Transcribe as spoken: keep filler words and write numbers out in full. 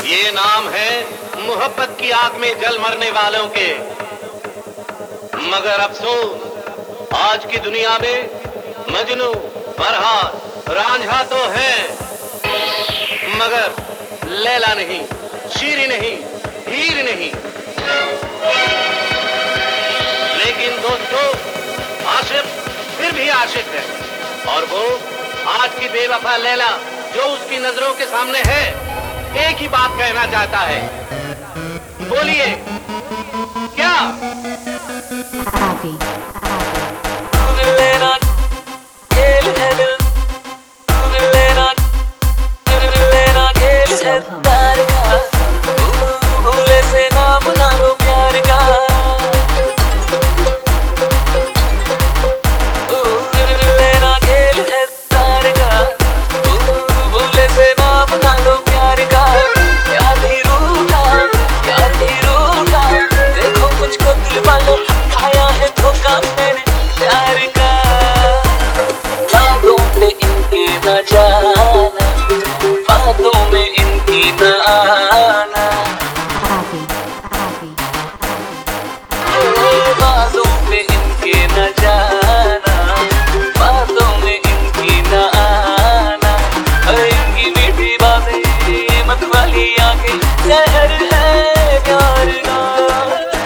ये नाम है मोहब्बत की आग में जल मरने वालों के। मगर अफसोस आज की दुनिया में मजनू, फरहाद, रांझा तो है, मगर लैला नहीं, शीरी नहीं, हीर नहीं। लेकिन दोस्तों, आशिक फिर भी आशिक है, और वो आज की बेवफा लैला जो उसकी नजरों के सामने है, एक ही बात कहना चाहता है। बोलिए क्या? Happy. लेना खेल है दिल, लेना लेना खेल है प्यार का, भूले से ना बुला लो प्यार का। लेना खेल है प्यार का, भूले से ना बुला लो प्यार का। याद ही रूठा, याद ही रूठा, देखो मुझको दिल वालों खाया है धोखा मैंने प्यार का। बातों में इनके न जाना, बातों में इनकी न आना, Happy. Happy. बातों में इनके न जाना, बातों में इनकी न आना। इनकी मीठी बातें, मत वाली आंखें, जहर है प्यार का।